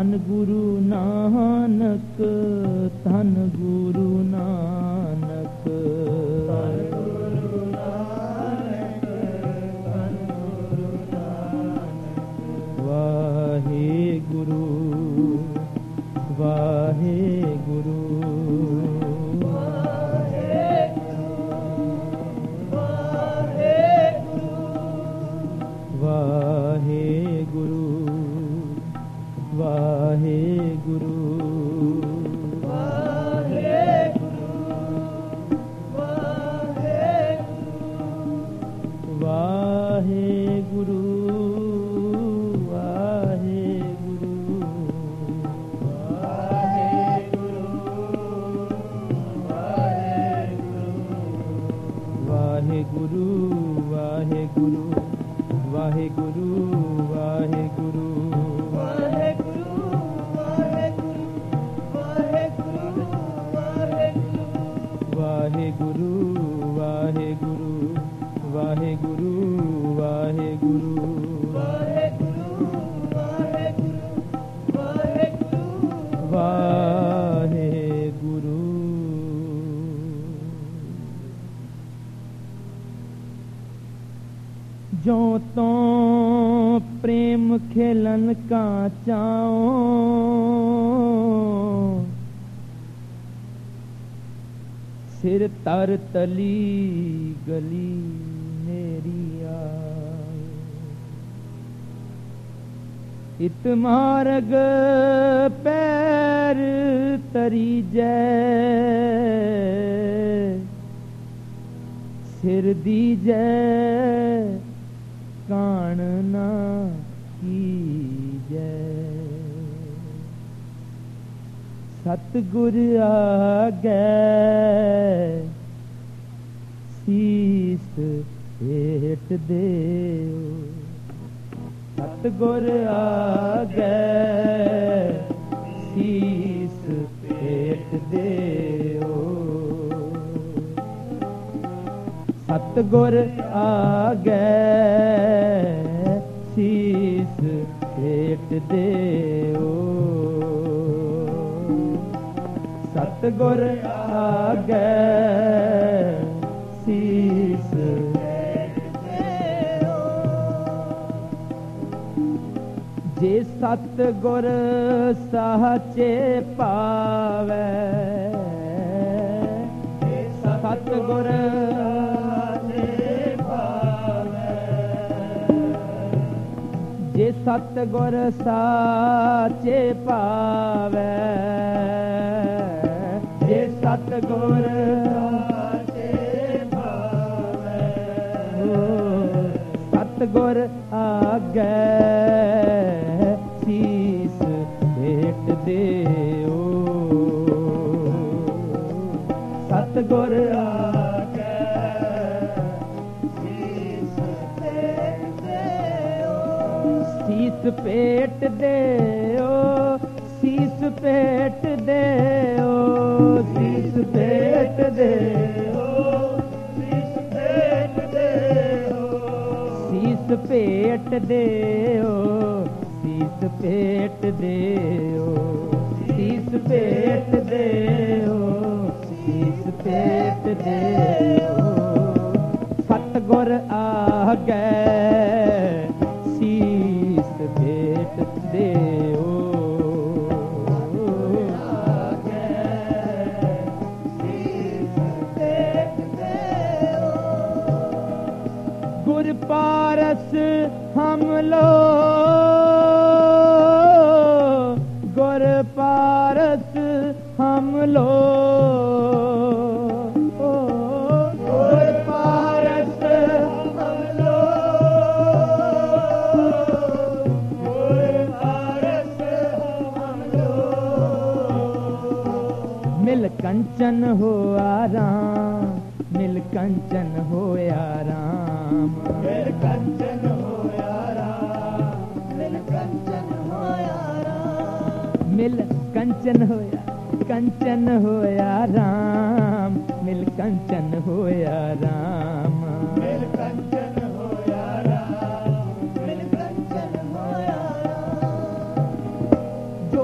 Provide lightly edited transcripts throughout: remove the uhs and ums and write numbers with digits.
ਧੰਨ ਗੁਰੂ ਨਾਨਕ, ਧੰਨ ਗੁਰੂ ਨਾਨਕ, ਧੰਨ ਗੁਰੂ ਨਾਨਕ, ਧੰਨ ਗੁਰੂ ਨਾਨਕ। ਵਾਹਿਗੁਰੂ ਵਾਹਿਗੁਰੂ ਵਾਹਿਗੁਰੂ ਵਾਹਿਗੁਰੂ ਵਾਹਿਗੁਰੂ ਵਾਹਿਗੁਰੂ ਵਾਹਿਗੁਰੂ ਵਾਹਿਗੁਰੂ ਵਾਹਿਗੁਰੂ ਵਾਹਿਗੁਰੂ ਵਾਹਿਗੁਰੂ ਵਾਹਿਗੁਰੂ ਵਾਹਿਗੁਰੂ ਵਾਹਿਗੁਰੂ। ਜੋ ਤੋਂ ਪ੍ਰੇਮ ਖੇਲਨ ਕਾ ਚਾਓ, ਸਿਰ ਤਰ ਤਲੀ ਗਲੀ ਮੇਰੀ ਆਏ। ਇਤ ਮਾਰਗ ਪੈਰ ਤਰੀ ਜੈ, ਸਿਰ ਦੀਜੈ ਕਾਣ ਨਾ ਕੀਜੈ। ਸਤਿਗੁਰ ਆਗੈ ਸੀਸ ਭੇਟ ਦਿਓ, ਸਤਿਗੁਰ ਆਗੈ ਸੀਸ ਭੇਟ ਦਿਓ। ਸਤਿਗੁਰ ਆਗੈ ਸੀਸ ਭੇਟ ਦਿਓ, ਸਤਿਗੁਰ ਆਗੈ ਸੀਸ ਭੇਟ ਦਿਓ। ਜੇ ਸਤਿਗੁਰ ਸਾਚੇ ਪਾਵੈ, ਸਤਿਗੁਰ ਜੇ ਸਤਿਗੁਰ ਸਾਚੇ ਪਾਵੈ, ਜੇ ਸਤਿਗੁਰ ਸਾਚੇ ਪਾਵੈ। ਸਤਿਗੁਰ ਆਗੈ ਸੀਸ ਭੇਟ ਦਿਓ, ਸਤਿਗੁਰ ਆਗੈ ਸੀਸ ਭੇਟ ਦਿਓ। ਸੀਸ ਭੇਟ ਦਿਓ, ਸੀਸ ਭੇਟ ਦਿਓ, ਸੀਸ ਭੇਟ ਦਿਓ, ਸੀਸ ਭੇਟ ਦਿਓ। ਸੀਸ ਭੇਟ ਦਿਓ, ਸੀਸ ਭੇਟ ਦਿਓ, ਸੀਸ ਭੇਟ ਦਿਓ, ਸੀਸ ਭੇਟ ਦਿਓ। ਸਤਿਗੁਰ ਆਗੈ ਸੀਸ ਭੇਟ ਦਿਓ, ਗੁਰ ਪਾਰਸ ਹਮ ਲੋ, ਗੁਰ ਪਾਰਸ ਹਮ ਲੋ, ਗੁਰ ਪਾਰਸ ਹਮ ਲੋ, ਗੁਰ ਪਾਰਸ ਹਮ ਲੋ। ਮਿਲ ਕੰਚਨ ਹੋਆ ਰਾਮ, ਮਿਲ ਕੰਚਨ ਹੋਇਆ ਰਾਮ, ਮਿਲ ਕੰਚਨ ਹੋਇਆ ਰਾਮ, ਮਿਲ ਕੰਚਨ ਹੋਇਆ ਰਾਮ। ਮਿਲ ਕੰਚਨ ਹੋਇਆ, ਕੰਚਨ ਹੋਇਆ ਰਾਮ, ਮਿਲ ਕੰਚਨ ਹੋਇਆ ਰਾਮ, ਮਿਲ ਕੰਚਨ ਹੋਇਆ ਰਾਮ, ਮਿਲ ਕੰਚਨ ਹੋਇਆ ਰਾਮ। ਜੋ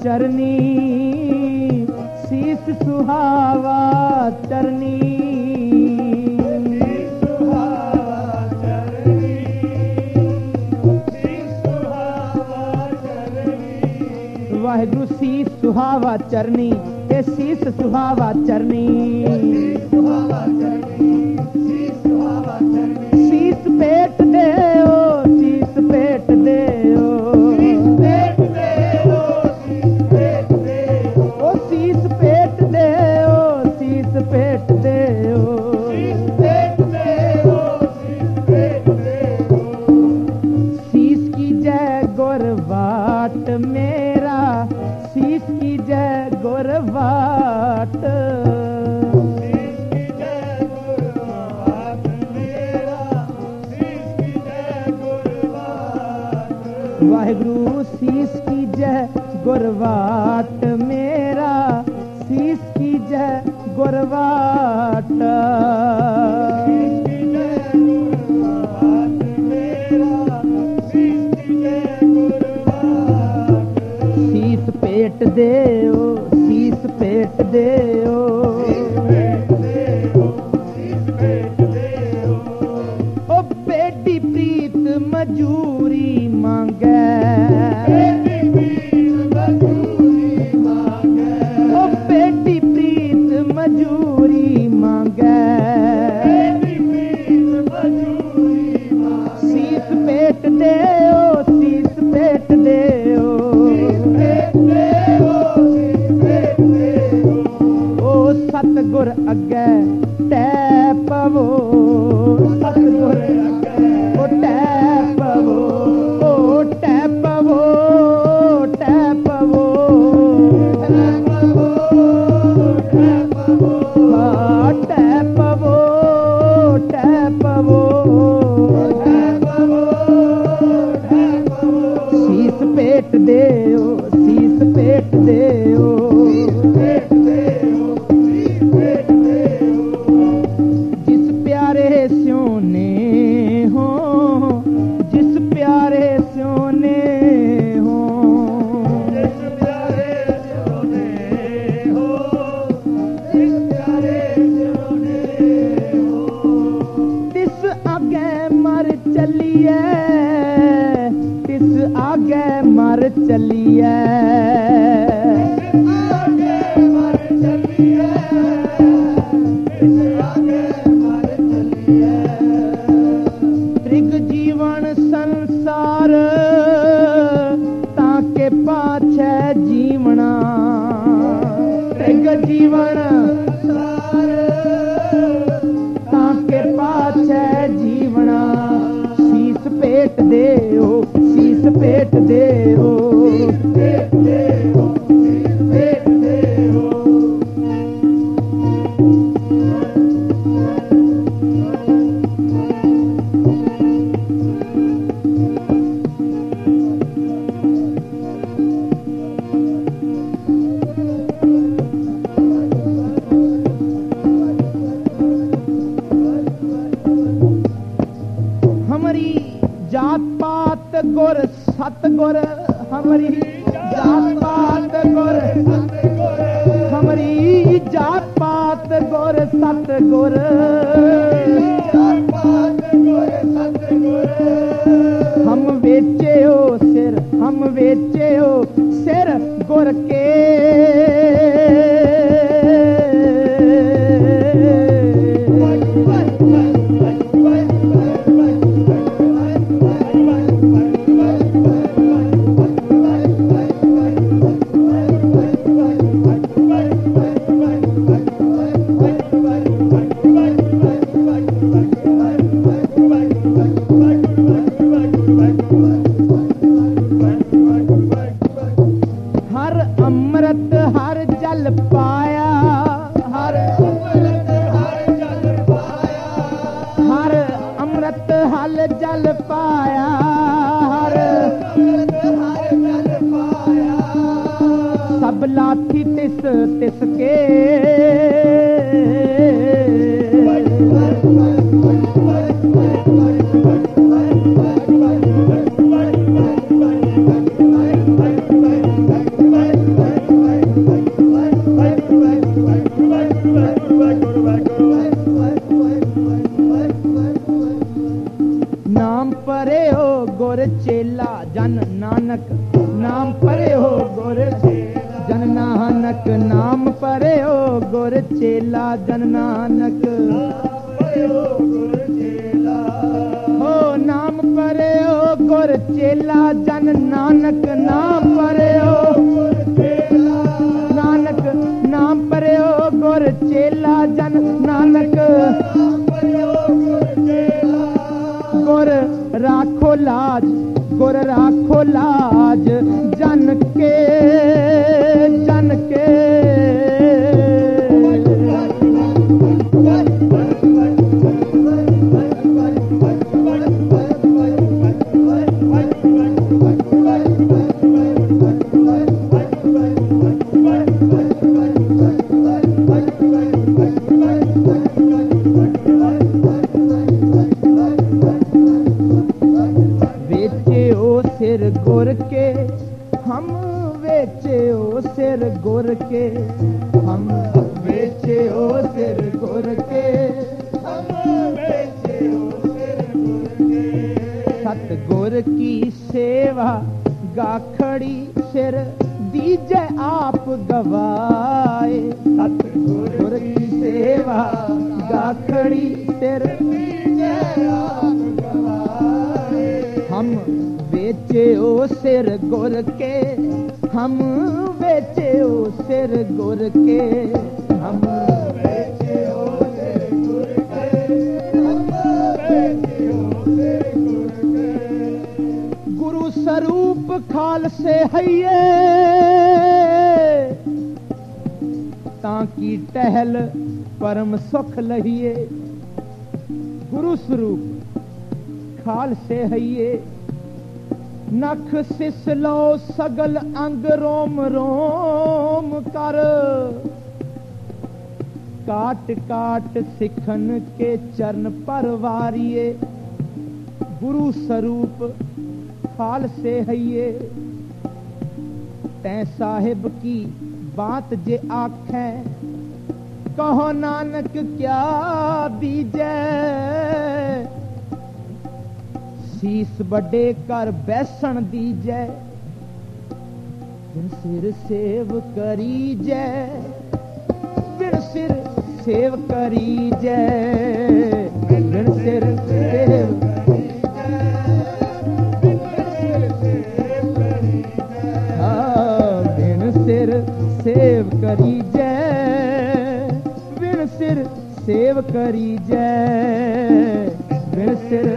चरनी शीस सुहावा चरनी वाहिगुरु शीस सुहावा चरनी ए शीस सुहावा चरनी शीस पेट दे शीस पेट दे ओ शीस पेट दे शीस पेट दे शीस की जय गुरवाट मेरा शीस की जय गुरवाट वाहिगुरु शीस की जय गुरवाट मेरा शीस की जय गुरवाट शीस पेट देओ शीस पेट देओ ओ बेटी प्रीत मजूरी मांगे ओ बेटी प्रीत मजूरी मांगे शीस पेट देओ शीस पेट देओ ओ सतगुर अगे टै पवो सतगुर अगे ओ टै पवो ओ टै पवो टै पवो टै पवो टै पवो शीस पेट देओ शीस पेट देओ जिस प्यारे सोने हो जिस प्यारे सोने हो जिस प्यारे सोने हो जिस प्यारे सोने हो तिस आगे मर चलिए तिस आगे मर चलिए त्रिग जीवन संसार ताके पाछे जीवना त्रिग जीवन ताके पाछे जीवना शीस पेट देओ शीस पेट देओ हमारी जात पात गुर सतगुर हमारी जात पात गुर हमारी जात पात गुर सतगुर हम वेचे हो सिर गुर के हर अमृत हर जल पाया हर अमृत हर जल पाया हर अमृत हर जल पाया हर अमृत हर जल पाया सब लाठी तिस तिस के नाम परे हो गुर चेला जन नानक नाम परे हो गुर जन नानक नाम परे हो गुर चेला जन नानक हो नाम परे हो गुर चेला जन नानक नाम परे हो नानक नाम परे हो गुर चेला जन नानक गुर राखो लाज गुर राखो लाज जन के जन के सिर गुर के हम बेचे ओ सिर गुर के हम बेचे ओ सिर गुर के हम बेचे ओ सिर गुर के सतगुर की सेवा गाखड़ी सिर दीजे आप गवाए सतगुर की सेवा गाखड़ी सिर दीजे आप गवाए हम बेचे ओ सिर गुर के हम बेचे ओ सिर गुर के हम बेचे ओ सिर गुर के हम बेचे ओ सिर गुर के गुरु स्वरूप खाल से हइये ताकि टहल परम सुख लहिए गुरु स्वरूप खाल से हइये नख सिसलो सगल अंग रोम रोम कर काट काट सिखन के चरण पर वारिये गुरु स्वरूप खाल से हइये तै साहिब की बात जे आखे कहो नानक क्या बीजे शीस बड़े कर बैसन दीजै बिन सिर सेव करी जै बिन सिर सेव करी जै बिन सिर सेव बिन सिर सेव करी जै बिन सिर सेव करी जै बिन सिर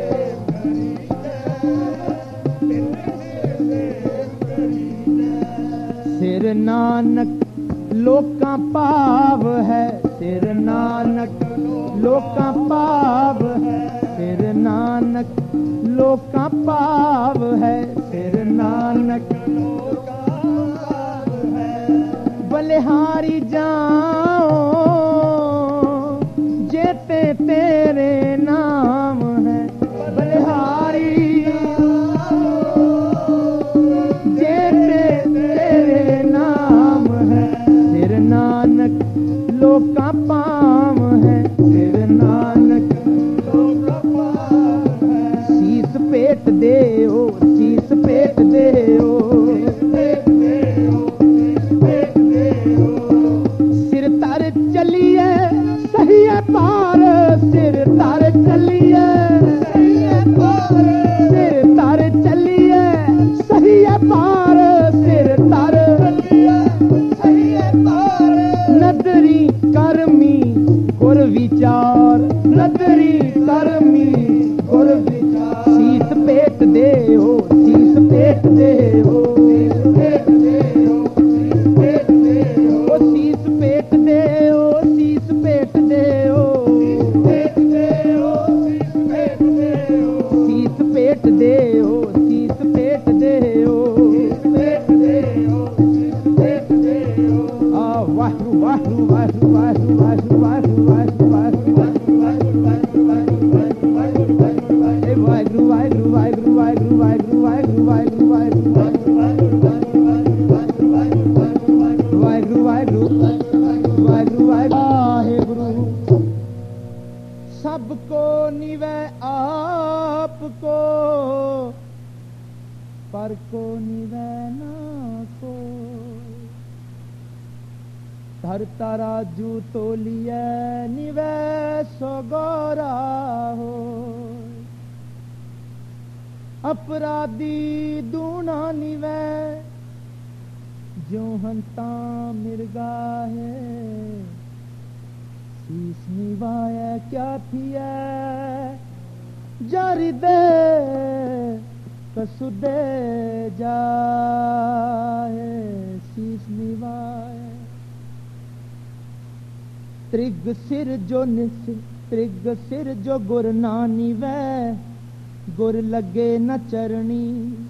सिर नानक लोकां पाव है सिर नानक लोकां पाव है सिर नानक लोकां पाव है सिर नानक बलिहारी जाओ जेते तेरे नाम है बलिहारी नानक लोका पाम है सिर नानक लोका पाम है शीस पेट दे ओ शीस पेट दे ओ सिर तर चलिए सही है पार सिर तर चलिए सही है पार सिर तर चलिए सही है पार सिर तर चलिए सही है पार नदरी कर्मी गुर विचार नदरी कर्मी गुर विचार शीस पेट दे हो शीस पेट दे हो शीस पेट दे हो शीस पेट दे हो शीस पेट दे हो शीस पेट दे हो शीस पेट दे हो वाहू वाहू वाहू वाहू वाहू वाहू वाहू वाहू वाहू वाहू वाहू हर को निवै ना को धरता राजू तोलिए निवै सो गोरा हो अपराधी दूना निवै जो हंता मिर्गा है शीस निवाए क्या थिए जारी दे कसुदे जाए शीस निवाए त्रिग सिर जो गुर ना निवै गुर लगे न चरणी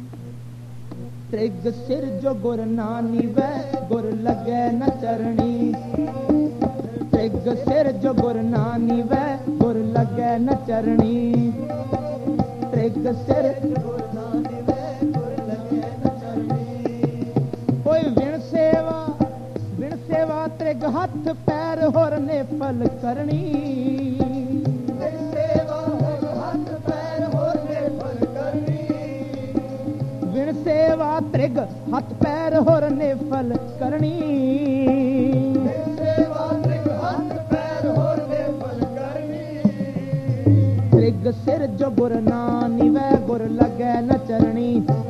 त्रिग सिर जो गुर ना निवै गुर लगे न चरणी त्रिग सिर जो गुर ना निवै गुर लगे न चरणी त्रिग सिर गुर ना निवै गुर लगे न चरणी कोई विण सेवा त्रिग हथ पैर होर ने फल करनी विण सेवा हथ पैर होर ने फल करनी विण सेवा त्रिग हथ पैर होर ने फल करनी विण सेवा त्रिग हथ पैर होर ने फल करनी त्रिग सिर जो गुर ना निवै गुर लगे न चरणी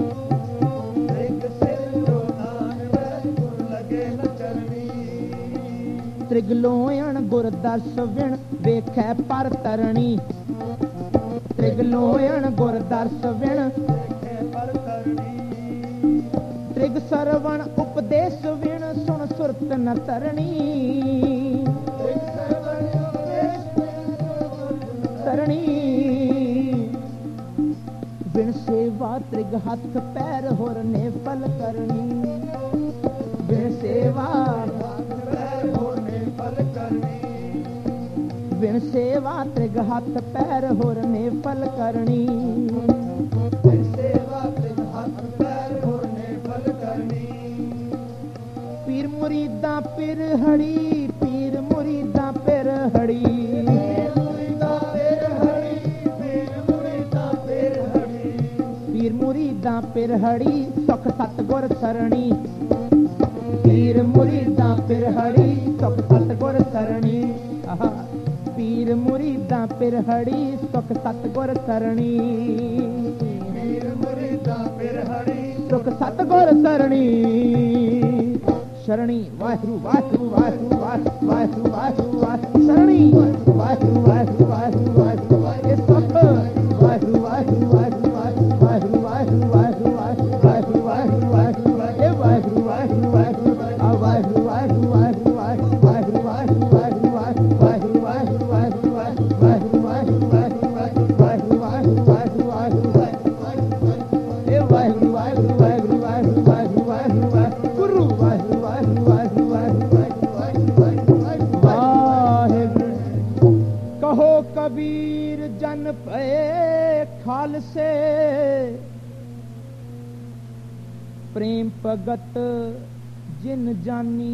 त्रिग लोयण गुर दर्श विण वेखै पर तरणी त्रिग लोयण गुर दर्श विण वेखै पर तरणी त्रिग सरवण उपदेश विण सुन सुरत न तरणी त्रिग सरवण उपदेश तरणी विण सेवा त्रिग हथ पैर होर ने फल करनी विण सेवा विण सेवा त्रिग हथ पैर होर ने फल करनी विण सेवा त्रिग हथ पैर होर ने फल करनी पीर मुरीदा पिर हड़ी पीर मुरीदा पिर हड़ी पीर मुरीदा पिर हड़ी पीर मुरीदा पिर हड़ी पीर मुरीदा पिर हड़ी सुख सतगुर सरणी पीर मुरीदा पिर हड़ी सुख सतगुर सरणी पीर मुरीदा पिरहड़ी सुख सतगुर सरणी पीर मुरीदा पिरहड़ी सुख सतगुर सरणी शरणी वाहिगुरू वाहिगुरू वाहिगुरू वाहिगुरू वाहिगुरू वाहिगुरू शरणी वाहिगुरू वाहिगुरू वाहिगुरू वाहिगुरू ये सुख वाहिगुरू वाहिगुरू वाहिगुरू वाहिगुरू वाहिगुरू वाहिगुरू वाहिगुरू वाहिगुरू वाहिगुरू ये वाहिगुरू वाहिगुरू वाहिगुरू वाहिगुरू वाहिगुरू वाहिगुरू वाहिगुरू वाहिगुरू कबीर जन पे खालसे प्रेम भगत जिन जानी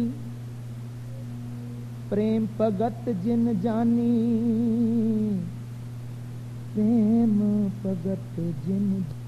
प्रेम भगत जिन जानी प्रेम भगत जिन